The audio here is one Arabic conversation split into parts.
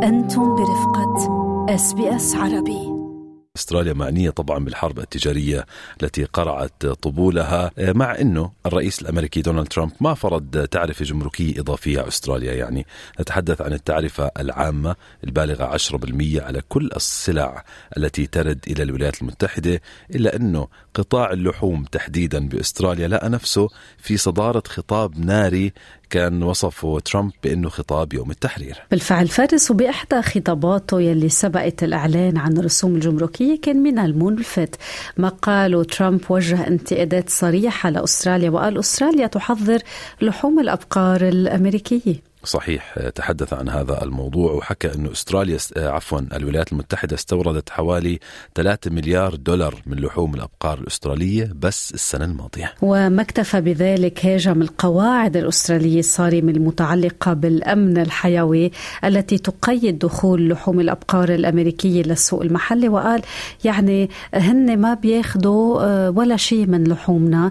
أنتم برفقة SBS عربي. أستراليا معنية طبعا بالحرب التجارية التي قرعت طبولها، مع أنه الرئيس الأمريكي دونالد ترامب ما فرض تعرفة جمركية إضافية على أستراليا. يعني نتحدث عن التعرفة العامة البالغة 10% على كل السلع التي ترد إلى الولايات المتحدة، إلا أنه قطاع اللحوم تحديدا بأستراليا لقى نفسه في صدارة خطاب ناري كان وصفه ترامب بأنه خطاب يوم التحرير. بالفعل فارس، وبإحدى خطاباته يلي سبقت الإعلان عن الرسوم الجمركية كان من الملفت ما قاله ترامب وجه انتقادات صريحة لأستراليا، وقال أستراليا تحضر لحوم الأبقار الأمريكية. صحيح، تحدث عن هذا الموضوع وحكى أنه الولايات المتحدة استوردت حوالي 3 مليار دولار من لحوم الأبقار الأسترالية بس السنة الماضية. وما اكتفى بذلك، هاجم القواعد الأسترالية الصارمة المتعلقة بالأمن الحيوي التي تقيد دخول لحوم الأبقار الأمريكية للسوق المحلي، وقال يعني هن ما بياخدوا ولا شيء من لحومنا،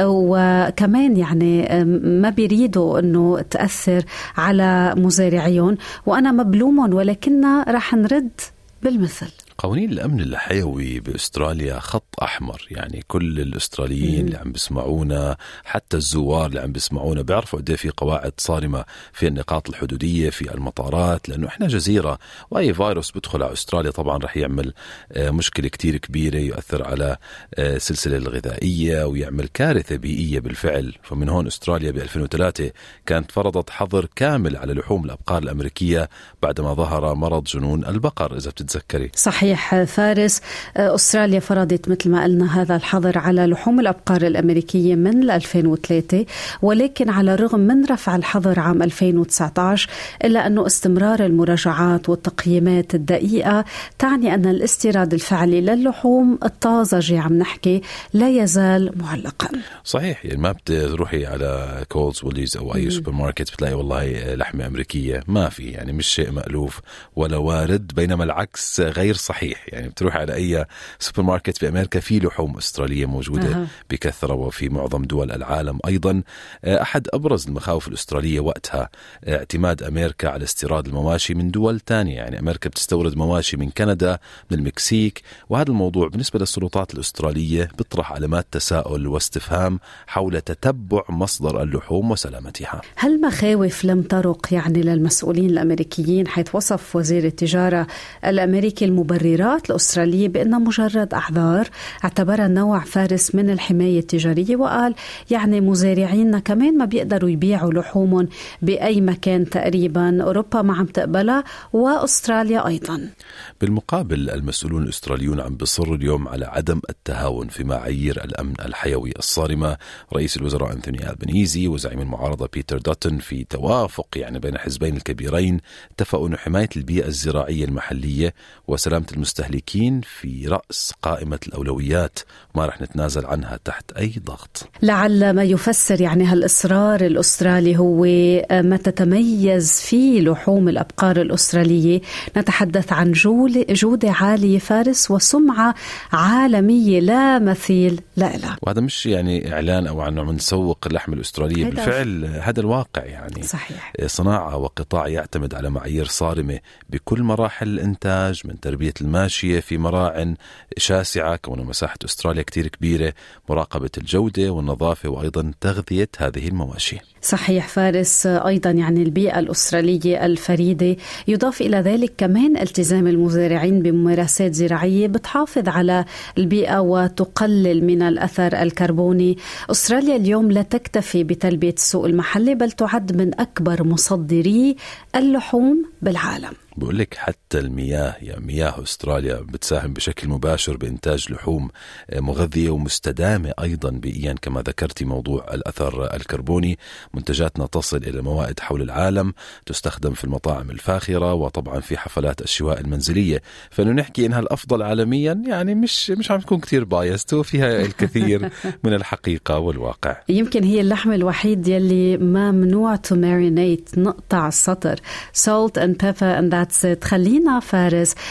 وكمان يعني ما بيريدوا أنه تأثر على مزارعيون، وأنا مبلوم ولكننا رح نرد بالمثل. قوانين الأمن الحيوي بأستراليا خط أحمر، يعني كل الأستراليين اللي عم بيسمعونا، حتى الزوار اللي عم بيسمعونا، بيعرفوا قد ايه في قواعد صارمة في النقاط الحدودية في المطارات، لأنه إحنا جزيرة وأي فيروس بدخل على أستراليا طبعا رح يعمل مشكلة كتير كبيرة، يؤثر على السلسلة الغذائية ويعمل كارثة بيئية بالفعل. فمن هون أستراليا ب2003 كانت فرضت حظر كامل على لحوم الأبقار الأمريكية بعدما ظهر مرض جنون البقر، إذا بتتذكري. صحيح فارس، أستراليا فرضت مثل ما قلنا هذا الحظر على لحوم الأبقار الأمريكية من 2003، ولكن على الرغم من رفع الحظر عام 2019 إلا أنه استمرار المراجعات والتقييمات الدقيقة تعني أن الاستيراد الفعلي للحوم الطازجة عم نحكي لا يزال معلقا. صحيح، يعني ما بتروحي على كولز ووليز أو أي سوبر ماركت بتلاقي والله لحمة أمريكية، ما في، يعني مش شيء مألوف ولا وارد، بينما العكس غير صحيح. يعني بتروح على أي سوبر ماركت في أمريكا في لحوم أسترالية موجودة بكثرة، وفي معظم دول العالم أيضا. أحد أبرز المخاوف الأسترالية وقتها اعتماد أمريكا على استيراد المواشي من دول تانية، يعني أمريكا بتستورد مواشي من كندا، من المكسيك، وهذا الموضوع بالنسبة للسلطات الأسترالية بيطرح علامات تساؤل واستفهام حول تتبع مصدر اللحوم وسلامتها. هل مخاوف لم ترق يعني للمسؤولين الأمريكيين، حيث وصف وزير التجارة الأمريكي المبررات الأسترالية بأنها مجرد أعذار، اعتبرها نوع فارس من الحماية التجارية، وقال يعني مزارعيننا كمان ما بيقدروا يبيعوا لحومهم بأي مكان تقريبا، أوروبا ما عم تقبلها وأستراليا أيضا. بالمقابل المسؤولون الأستراليون عم بيصروا اليوم على عدم التهاون في معايير الأمن الحيوي الصارمة. رئيس الوزراء أنثوني ألبنيزي وزعيم المعارضة بيتر داتون في توافق يعني بين الحزبين الكبيرين اتفقوا أن حماية البيئة الزراعية المحلية وسلامة المستهلكين في رأس قائمة الأولويات، ما رح نتنازل عنها تحت أي ضغط. لعل ما يفسر يعني هالإصرار الأسترالي هو ما تتميز فيه لحوم الأبقار الأسترالية. نتحدث عن جودة عالية فارس وسمعة عالمية لا مثيل لها، وهذا مش يعني إعلان أو عنه من نسوق اللحم الأسترالية، بالفعل هذا الواقع. يعني صحيح. صناعة وقطاع يعتمد على معايير صارمة بكل مراحل الإنتاج، من تربية الماشية في مراعٍ شاسعة كون مساحة أستراليا كتير كبيرة، مراقبة الجودة والنظافة، وأيضا تغذية هذه المواشي. صحيح فارس، أيضا يعني البيئة الأسترالية الفريدة، يضاف إلى ذلك كمان التزام المزارعين بممارسات زراعية بتحافظ على البيئة وتقلل من الأثر الكربوني. أستراليا اليوم لا تكتفي بتلبية السوق المحلي، بل تعد من أكبر مصدري اللحوم بالعالم. بقول لك حتى المياه، يعني مياه أستراليا بتساهم بشكل مباشر بإنتاج لحوم مغذية ومستدامة أيضا بيئيا كما ذكرتي. موضوع الأثر الكربوني، منتجاتنا تصل إلى موائد حول العالم، تستخدم في المطاعم الفاخرة وطبعا في حفلات الشواء المنزلية، فإنه نحكي إنها الأفضل عالميا يعني مش عم تكون كتير بايست، وفيها الكثير من الحقيقة والواقع. يمكن هي اللحم الوحيد يلي ممنوع to marinate، نقطع السطر، salt and pepper and that's it. خلينا فارس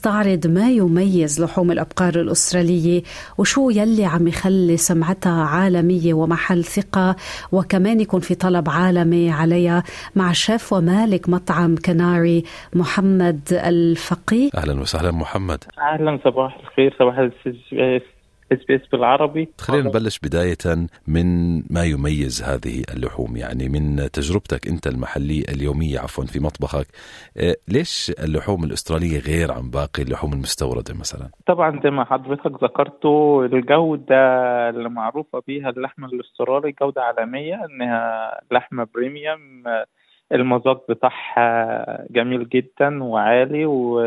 نستعرض ما يميز لحوم الأبقار الأسترالية وشو يلي عم يخلي سمعتها عالمية ومحل ثقة وكمان يكون في طلب عالمي عليها مع شيف ومالك مطعم كناري محمد الفقيه. أهلا وسهلا محمد. أهلا، صباح الخير، صباح SBS بالعربي. خلينا نبلش بداية من ما يميز هذه اللحوم، يعني من تجربتك أنت المحلية اليومية في مطبخك، ليش اللحوم الأسترالية غير عن باقي اللحوم المستوردة مثلا؟ طبعا زي ما حضرتك ذكرته، الجودة اللي معروفة بيها اللحمة الأسترالي جودة عالمية، إنها لحمة بريميوم، المذاق بتاعها جميل جدا وعالي،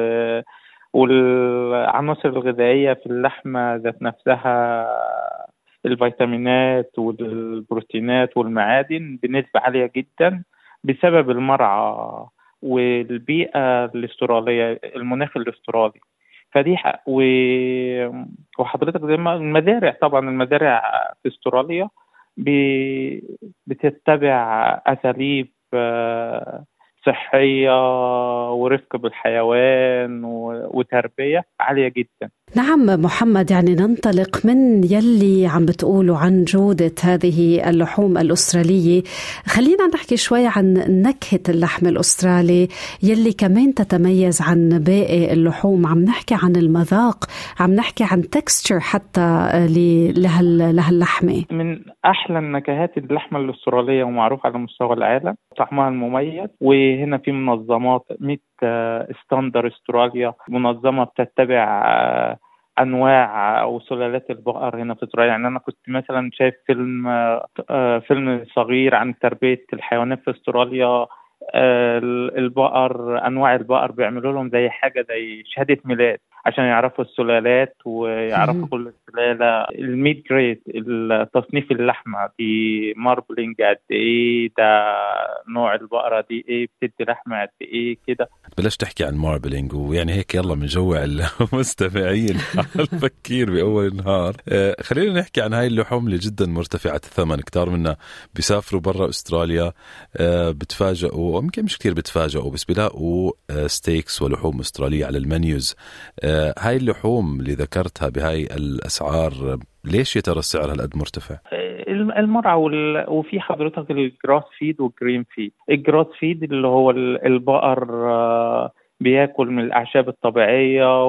والعناصر الغذائية في اللحمة ذات نفسها، الفيتامينات والبروتينات والمعادن بنسبة عالية جدا بسبب المرعى والبيئة الاسترالية، المناخ الاسترالي. فدي وحضرتك زي ما المزارع، طبعا المزارع في استراليا بتتبع أساليب صحية ورفق بالحيوان وتربية عالية جدا. نعم محمد، يعني ننطلق من يلي عم بتقولوا عن جودة هذه اللحوم الأسترالية، خلينا نحكي شوي عن نكهة اللحم الأسترالي يلي كمان تتميز عن باقي اللحوم. عم نحكي عن المذاق، عم نحكي عن تكستشر حتى لهاللحمة. من أحلى النكهات اللحمة الأسترالية ومعروف على مستوى العالم، طعمها المميز. وهنا في منظمات مثل ستاندر استراليا، منظمة بتتبع أنواع وسلالات البقر هنا في استراليا. يعني أنا كنت مثلا شايف فيلم صغير عن تربية الحيوانات في استراليا. البقر، أنواع البقر بيعملوا لهم زي حاجة زي شهادة ميلاد عشان يعرفوا السلالات ويعرفوا كل سلالة. الميت جريد، التصنيف اللحمة دي ماربلينج قد ايه، ده نوع البقرة دي ايه، بتدي لحمة قد ايه كده. بلاش تحكي عن ماربلينج ويعني هيك يلا من جوع المستمعين على الفكير بأول النهار. خلينا نحكي عن هاي اللحوم اللي جدا مرتفعة الثمن، كتار منا بيسافروا برا أستراليا بتفاجئوا، يمكن مش كتير بتفاجئوا، بس بيلاقوا ستيكس ولحوم أسترالية على المنيوز. هاي اللحوم اللي ذكرتها بهاي الأسعار، ليش يترى السعر هالقد مرتفع؟ المرعى وفي حضرتك الجراس فيد والجرين فيد. الجراس فيد اللي هو البقر بياكل من الأعشاب الطبيعية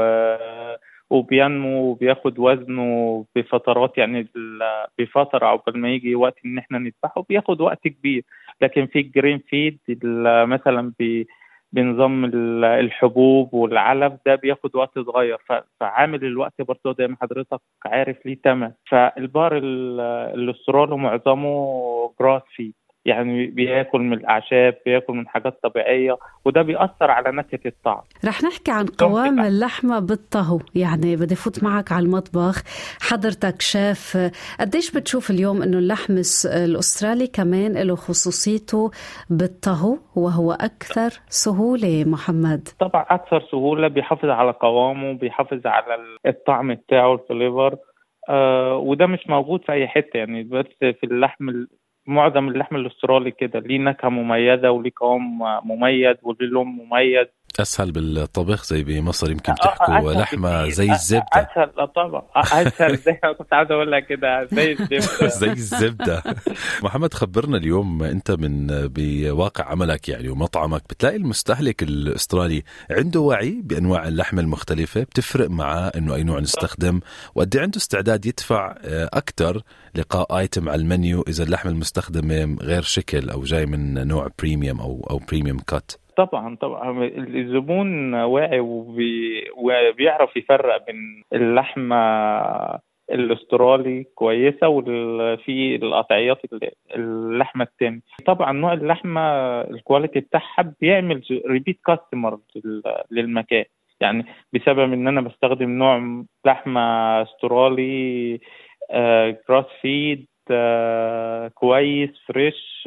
وبينمو وبياخد وزنه بفترات، يعني بفترة عقبال ما يجي وقت إن احنا نذبحه بياخد وقت كبير. لكن في الجرين فيد مثلا بنظام الحبوب والعلف ده بياخد وقت صغير، فعامل الوقت برضه زي ما حضرتك عارف ليه تمن. فالبقر الاسترالي معظمه جراس فيد، يعني بياكل من الأعشاب، بياكل من حاجات طبيعية، وده بيأثر على نكهة الطعم. رح نحكي عن قوام اللحمة بالطهو. يعني بدي فوت معك على المطبخ، حضرتك شيف، قديش بتشوف اليوم إنه اللحم الأسترالي كمان له خصوصيته بالطهو وهو أكثر سهولة محمد؟ طبعا أكثر سهولة، بيحافظ على قوامه، بيحافظ على الطعم بتاعه، الفليفر. وده مش موجود في أي حتة، يعني بس في اللحم. معظم اللحم الاسترالي كده ليه نكهة مميزة وليه قوام مميز وليه لون مميز. أسهل بالطبخ، زي بمصر يمكن تحكوا لحمة زي الزبدة. أسهل طبعا، أسهل زي ما كنت عاوز أقول لك كده، زي الزبدة. زي الزبدة. محمد، خبرنا اليوم أنت من بواقع عملك يعني ومطعمك، بتلاقي المستهلك الأسترالي عنده وعي بأنواع اللحمة المختلفة، بتفرق معاه إنه أي نوع نستخدم، وقد عنده استعداد يدفع أكتر لقاء آيتم على المنيو إذا اللحمة المستخدمة غير شكل أو جاي من نوع بريميوم أو بريميوم كات. طبعا الزبون واعي وبيعرف يفرق بين اللحمة الاسترالي كويسة وفي القطعيات اللحمة التاني. طبعا نوع اللحمة الكواليتي بتاعها بيعمل ريبيت كاستمر للمكان، يعني بسبب ان انا بستخدم نوع لحمة استرالي جراس فيد كويس فريش.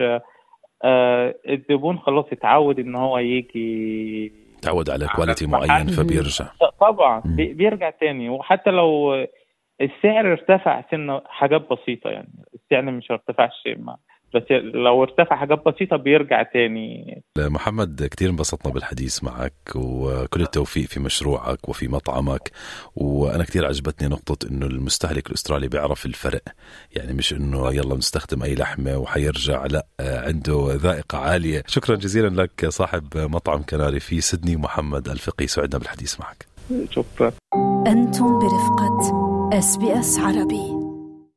الزبون خلاص اتعود ان هو يجي، تعود على كواليتي معين فبيرجع. طبعا بيرجع تاني. وحتى لو السعر ارتفع سنة حاجات بسيطة، يعني السعر مش ارتفعش بس لو ارتفع حاجات بسيطة بيرجع تاني. محمد كتير انبسطنا بالحديث معك، وكل التوفيق في مشروعك وفي مطعمك. وأنا كتير عجبتني نقطة إنه المستهلك الأسترالي بيعرف الفرق، يعني مش إنه يلا نستخدم أي لحمة وحيرجع، لا، عنده ذائقة عالية. شكرا جزيلا لك صاحب مطعم كناري في سيدني محمد الفقي، سعدنا بالحديث معك. شكرا. أنتم برفقة SBS عربي.